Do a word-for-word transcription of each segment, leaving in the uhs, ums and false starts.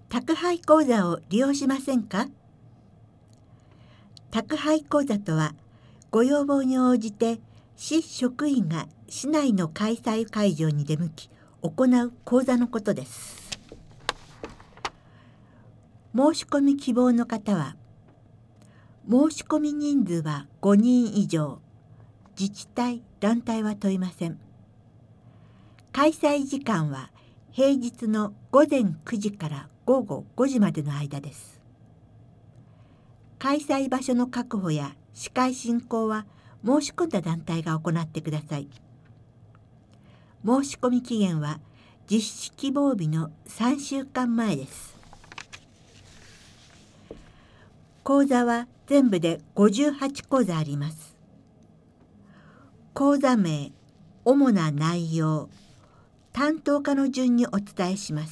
宅配講座を利用しませんか？宅配講座とは、ご要望に応じて市職員が市内の開催会場に出向き行う講座のことです。申し込み希望の方は、申し込み人数はごにん以上、自治体・団体は問いません。開催時間は平日のごぜんくじからごごごじまでの間です。開催場所の確保や司会進行は申し込んだ団体が行ってください。申し込み期限は実施希望日のさんしゅうかんまえです。講座は全部でごじゅうはちこうざあります。講座名、主な内容、担当課の順にお伝えします。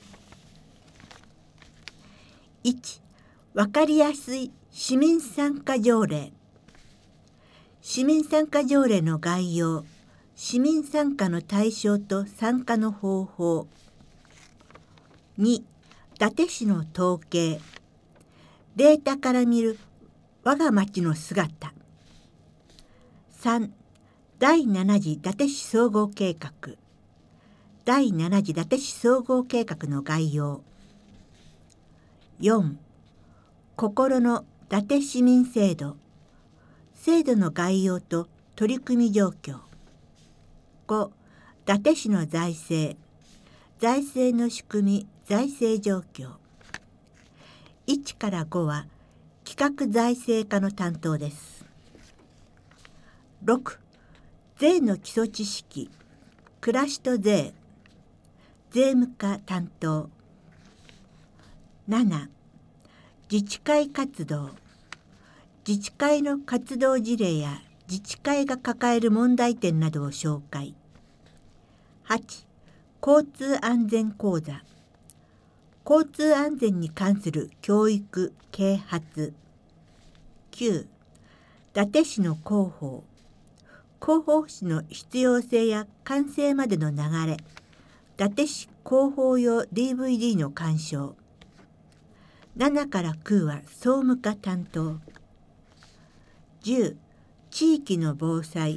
いち、わかりやすい市民参加条例。市民参加条例の概要、市民参加の対象と参加の方法。に、伊達市の統計。データから見る我が町の姿。さん、だいなな次伊達市総合計画。だいなな次伊達市総合計画の概要。よん、心の伊達市民制度。制度の概要と取り組み状況。ご、伊達市の財政。財政の仕組み、財政状況。いちからごは企画財政課の担当です。ろく、税の基礎知識、暮らしと税。税務課担当。なな、自治会活動。自治会の活動事例や自治会が抱える問題点などを紹介。はち、交通安全講座。交通安全に関する教育・啓発。きゅう、伊達市の広報。広報誌の必要性や完成までの流れ。伊達市広報用 ディーブイディー の鑑賞。ななからきゅうは総務課担当。じゅう、地域の防災。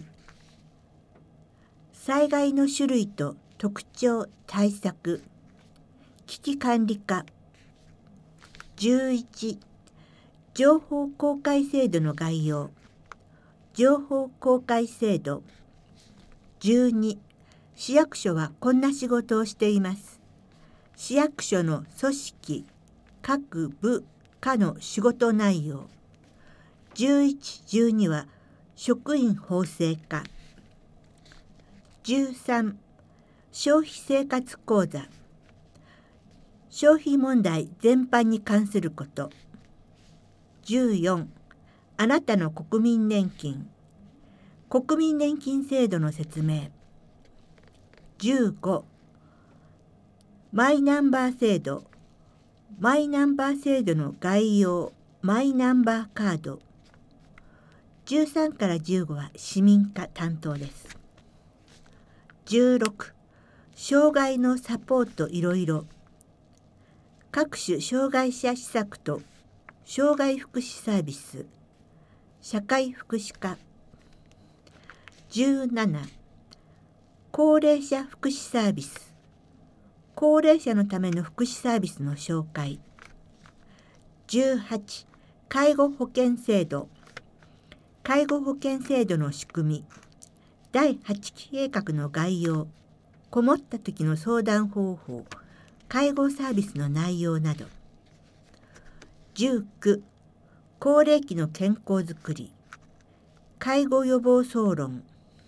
災害の種類と特徴・対策。危機管理課。じゅういち、情報公開制度の概要。情報公開制度。じゅうに、市役所はこんな仕事をしています。市役所の組織、各部課の仕事内容。じゅういち、じゅうには職員法制化。じゅうさん、消費生活講座。消費問題全般に関すること。じゅうよん、あなたの国民年金。国民年金制度の説明。じゅうご、マイナンバー制度。マイナンバー制度の概要。マイナンバーカード。じゅうさんからじゅうごは市民課担当です。じゅうろく、障害のサポートいろいろ。各種障害者施策と障害福祉サービス。社会福祉課。じゅうなな、高齢者福祉サービス。高齢者のための福祉サービスの紹介。じゅうはち、介護保険制度。介護保険制度の仕組み。だいはちき計画の概要。こもった時の相談方法。介護サービスの内容など。じゅうきゅう、高齢期の健康づくり。介護予防総論。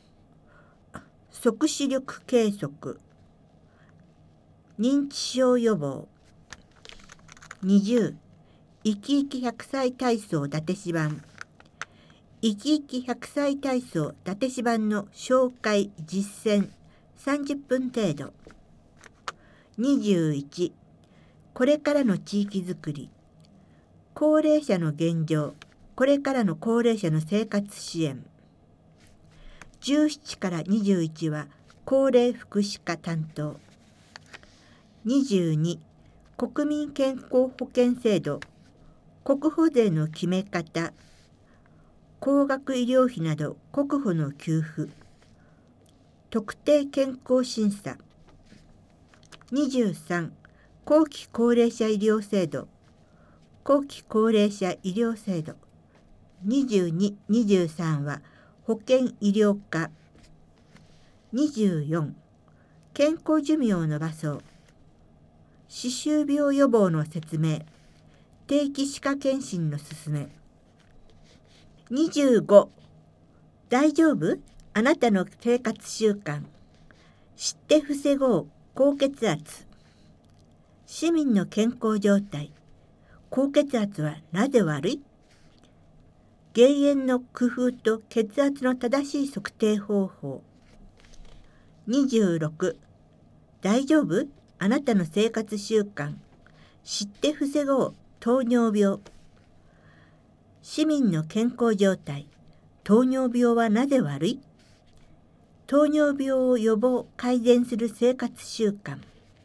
即視力計測。認知症予防。にじゅう、いきいきひゃくさい体操伊達市版。いきいきひゃくさい体操伊達市版の紹介実践さんじゅっぷん程度。にじゅういち、これからの地域づくり。高齢者の現状、これからの高齢者の生活支援。じゅうななからにじゅういちは高齢福祉課担当。にじゅうに、 国民健康保険制度、国保税の決め方、高額医療費など国保の給付、特定健康審査。にじゅうさん、後期高齢者医療制度、後期高齢者医療制度。にじゅうに、にじゅうさんは保険医療化。にじゅうよん、健康寿命を延ばそう。歯周病予防の説明、定期歯科検診の勧め。にじゅうご、大丈夫？あなたの生活習慣。知って防ごう。高血圧。市民の健康状態。高血圧はなぜ悪い？減塩の工夫と血圧の正しい測定方法。にじゅうろく、大丈夫？あなたの生活習慣。知って防ごう。糖尿病。市民の健康状態。糖尿病はなぜ悪い？糖尿病を予防・改善する生活習慣。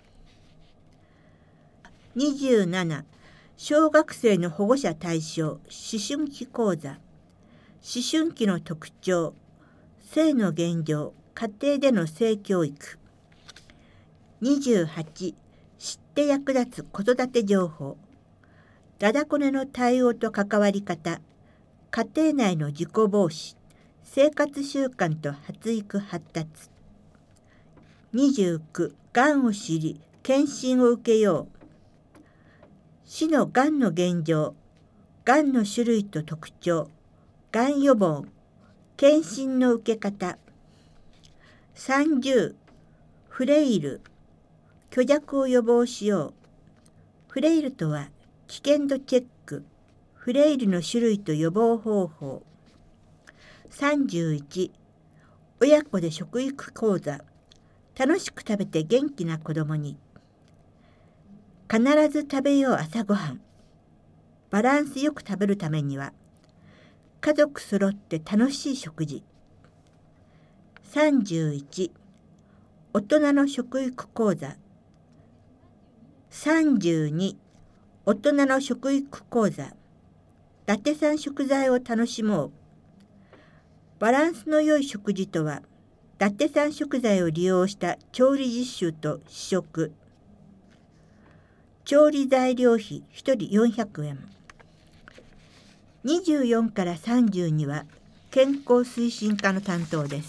にじゅうなな、小学生の保護者対象思春期講座。思春期の特徴、性の現状、家庭での性教育。にじゅうはち、知って役立つ子育て情報。ダダこねの対応と関わり方、家庭内の事故防止、生活習慣と発育発達。にじゅうきゅう、がんを知り、検診を受けよう。市のがんの現状、がんの種類と特徴、がん予防、検診の受け方。さんじゅう、フレイル、虚弱を予防しよう。フレイルとは危険度チェック、フレイルの種類と予防方法。さんじゅういち、親子で食育講座、楽しく食べて元気な子どもに。必ず食べよう朝ごはん。バランスよく食べるためには、家族そろって楽しい食事。さんじゅういち、大人の食育講座。さんじゅうに、大人の食育講座。伊達産食材を楽しもう。バランスの良い食事とは、伊達産食材を利用した調理実習と試食。調理材料費ひとりよんひゃくえん。にじゅうよんからさんじゅうには健康推進課の担当です。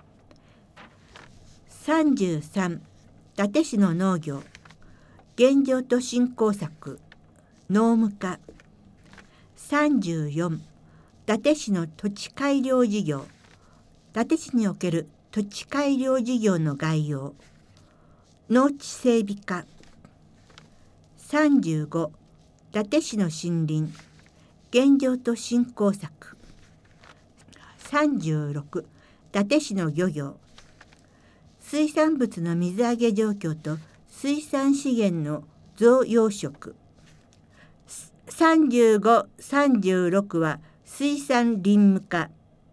さんじゅうさん、伊達市の農業、現状と振興策、農務課。さんじゅうよん、伊達市の土地改良事業、伊達市における土地改良事業の概要、農地整備課。さんじゅうご、伊達市の森林、現状と振興策。さんじゅうろく、伊達市の漁業、水産物の水揚げ状況と水産資源の増養殖。さんじゅうご、さんじゅうろくは水産林務課。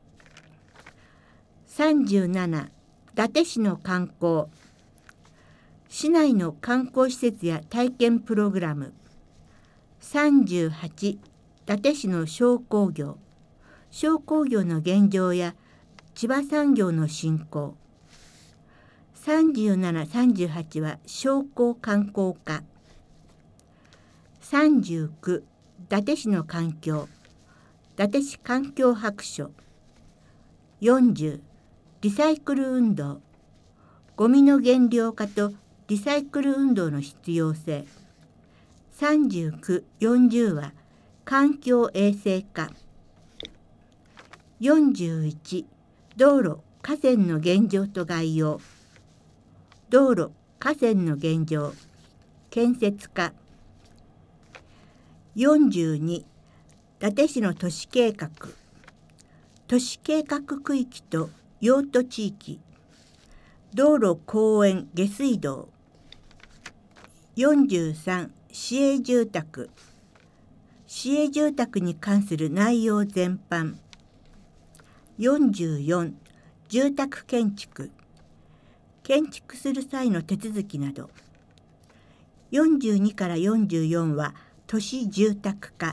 さんじゅうなな、伊達市の観光、市内の観光施設や体験プログラム。さんじゅうはち、伊達市の商工業、商工業の現状や千葉産業の振興。さんじゅうなな、さんじゅうはちは商工観光課。さんじゅうきゅう、伊達市の環境、伊達市環境白書。よんじゅう、リサイクル運動、ゴミの減量化とリサイクル運動の必要性。さんじゅうきゅう、よんじゅうは環境衛生課。よんじゅういち、道路・河川の現状と概要。道路・河川の現状、建設課。よんじゅうに、伊達市の都市計画、都市計画区域と用途地域、道路・公園・下水道。よんじゅうさん、市営住宅、市営住宅に関する内容全般。よんじゅうよん、住宅建築、建築する際の手続きなど。 よんじゅうにからよんじゅうよんは都市住宅化。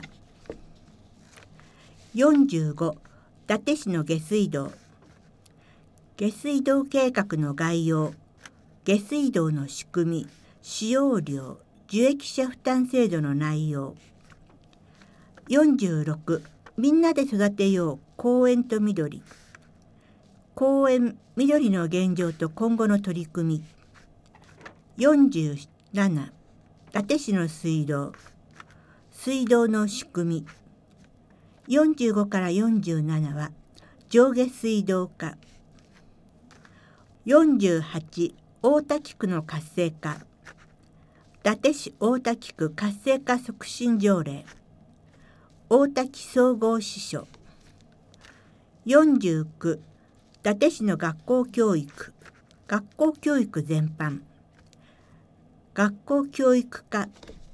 よんじゅうご、伊達市の下水道。下水道計画の概要、下水道の仕組み、使用量、受益者負担制度の内容。よんじゅうろく、みんなで育てよう公園と緑。公園、緑の現状と今後の取り組み。よんじゅうなな、伊達市の水道。水道の仕組み。よんじゅうごからよんじゅうななは上下水道化。よんじゅうはち、大滝区の活性化。伊達市大滝区活性化促進条例。大滝総合支所。よんじゅうきゅう、伊達市の学校教育。学校教育全般。学校教育課。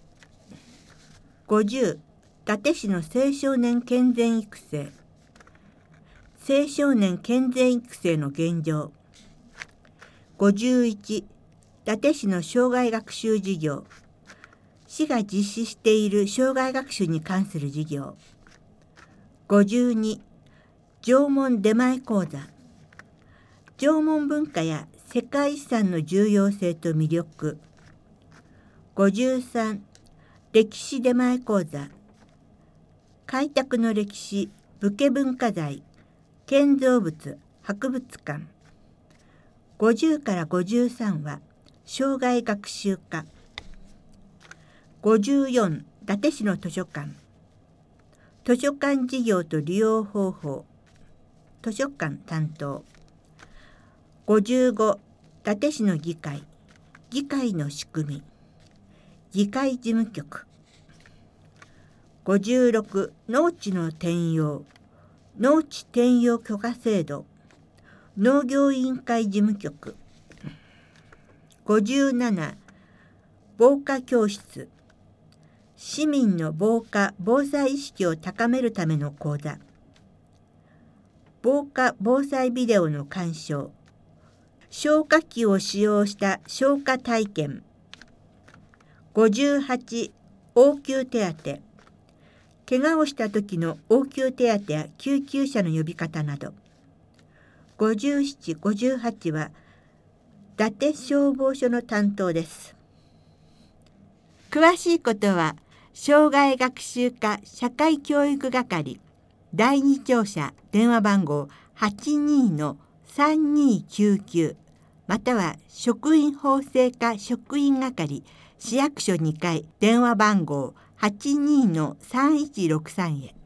ごじゅう、伊達市の青少年健全育成。青少年健全育成の現状。ごじゅういち、伊達市の障害学習事業。市が実施している障害学習に関する事業。ごじゅうに、縄文出前講座。縄文文化や世界遺産の重要性と魅力。ごじゅうさん、歴史出前講座。開拓の歴史、武家文化財、建造物、博物館。ごじゅうからごじゅうさんは障害学習課。ごじゅうよん、伊達市の図書館。図書館事業と利用方法。図書館担当。ごじゅうご、伊達市の議会。議会の仕組み。議会事務局。ごじゅうろく、農地の転用。農地転用許可制度。農業委員会事務局。ごじゅうなな、防火教室。市民の防火・防災意識を高めるための講座。防火・防災ビデオの鑑賞。消火器を使用した消火体験。ごじゅうはち、応急手当。怪我をした時の応急手当や救急車の呼び方など。ごじゅうなな、ごじゅうはちは伊達消防署の担当です。詳しいことは障害学習課社会教育係だいに庁舎電話番号 はちにーのさんにーきゅうきゅう または職員法制課職員係市役所にかい電話番号 はちにーのさんいちろくさん へ。